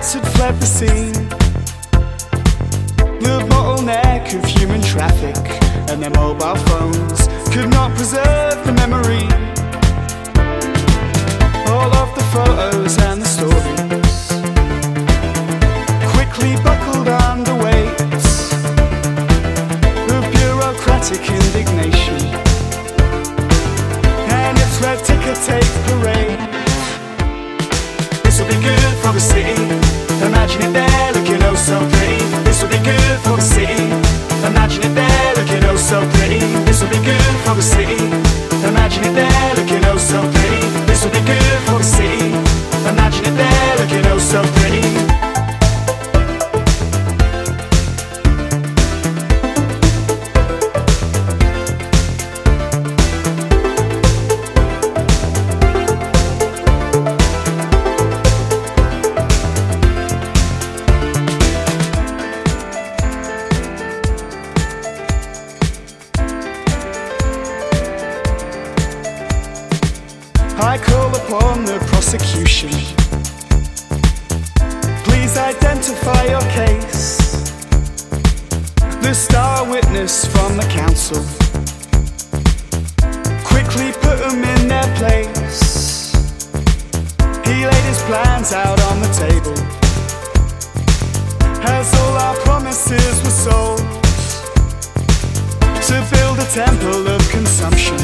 boats had fled the scene. The bottleneck of human traffic and their mobile phones could not preserve the memory. All of the photos and the stories quickly buckled under weights of bureaucratic indignation and its red ticker tape parade. This'll be good for the city. Imagine it there looking oh so pretty. This'll be good for the city. Imagine it there looking oh so pretty. This'll be good for the city. Imagine it there looking oh so pretty. This'll be good for the city. Imagine it there looking oh so pretty. I call upon the prosecution. Please identify your case. The star witness from the council. Quickly put him in their place. He laid his plans out on the table as all our promises were sold to build a temple of consumption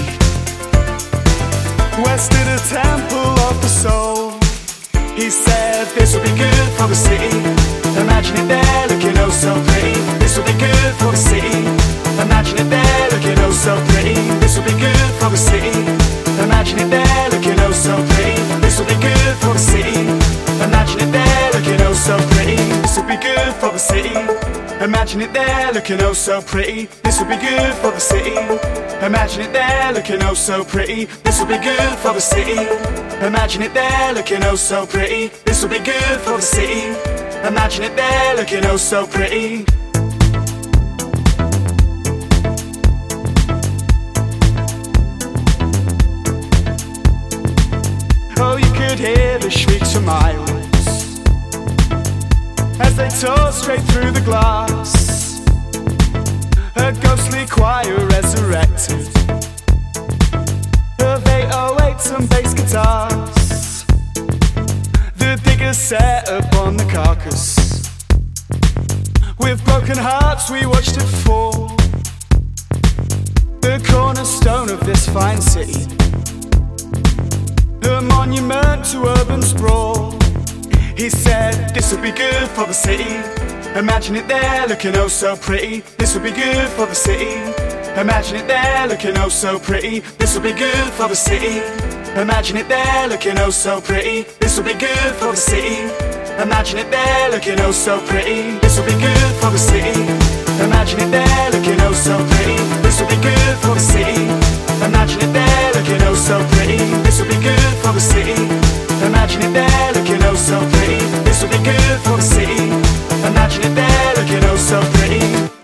west of the temple of the soul. He said this will be good for the city. Imagine it there looking oh so pretty. This will be good for the city. Imagine it there looking oh so pretty. This will be good for the city. Imagine it there looking oh so pretty. This will be good for the city. Imagine it there looking oh so pretty. This will be good for the city. Imagine it there looking oh so pretty. This will be good for the city. Imagine it there looking oh so pretty. This will be good for the city. Imagine it there looking oh so pretty. This will be good for the city. Imagine it there looking oh so pretty. Oh, you could hear the shrieks from miles as they tore straight through the glass. A ghostly choir resurrected of 808s and bass guitars. The diggers set upon the carcass. With broken hearts we watched it fall. The cornerstone of this fine city, a monument to urban sprawl. He said this will be good for the city. Imagine it there looking oh so pretty. This will be good for the city. Imagine it there looking oh so pretty. This will be good for the city. Imagine it there looking oh so pretty. This will be good for the city. Imagine it there looking oh so pretty. This will be good for the city. Imagine it there looking oh so pretty. This will be good for the city. Imagine it there looking oh so pretty. This will be good for the city. Imagine it there looking oh so pretty. This will be good for the city. Imagine it there looking oh so pretty.